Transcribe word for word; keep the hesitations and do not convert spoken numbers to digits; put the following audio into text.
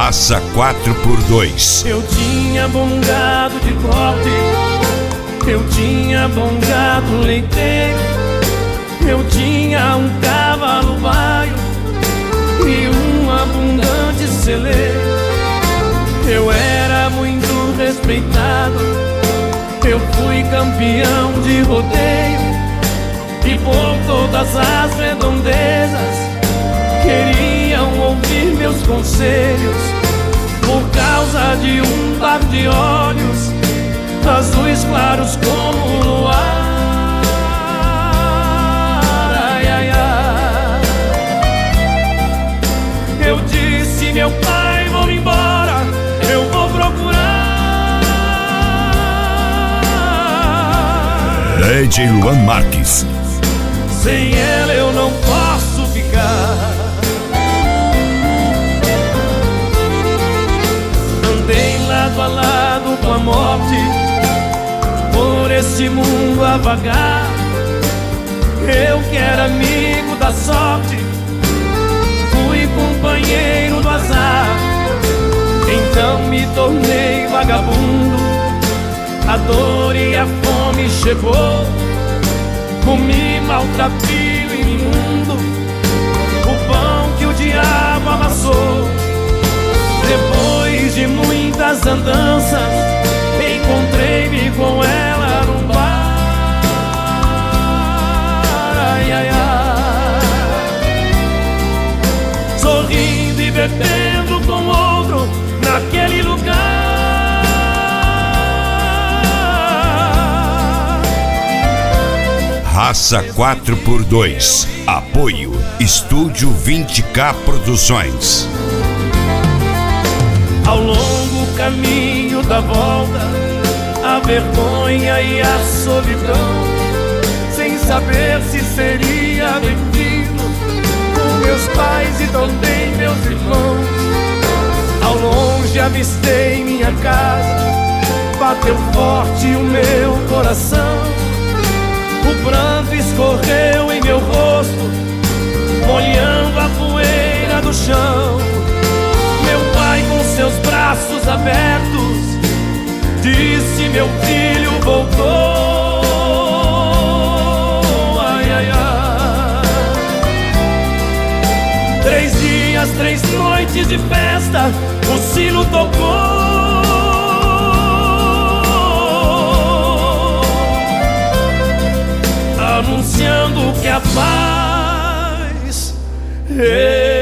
Raça quatro por dois. Eu tinha bom gado de corte, eu tinha bom gado leiteiro, eu tinha um cavalo baio e um abundante celeiro. Eu era muito respeitado, eu fui campeão de rodeio, e por todas as redondezas queriam ouvir meus conselhos. Por causa de um par de olhos azuis claros como o luar. Ai, ai, ai. Eu disse, meu pai, vou embora, eu vou procurar. D J Luan Marques. Sem ela eu não posso ficar. Andei lado a lado com a morte, por esse mundo a vagar. Eu que era amigo da sorte, fui companheiro do azar. Então me tornei vagabundo, a dor e a fome chegou. Comi maltrapilho imundo, o pão que o diabo amassou. Depois de muitas andanças, encontrei-me com ela num bar. Ai, ai, ai. Sorrindo e bebendo com outro naquele lugar. Raça quatro por dois. Apoio Estúdio vinte K Produções. Ao longo caminho da volta, a vergonha e a solidão, sem saber se seria bem-vindo com meus pais e também meus irmãos. Ao longe avistei minha casa, bateu forte o meu coração. O pranto escorreu em meu rosto, molhando a poeira do chão. Meu pai, com seus braços abertos, disse, meu filho voltou. Ai, ai, ai. Três dias, três noites de festa, o sino tocou, anunciando que a paz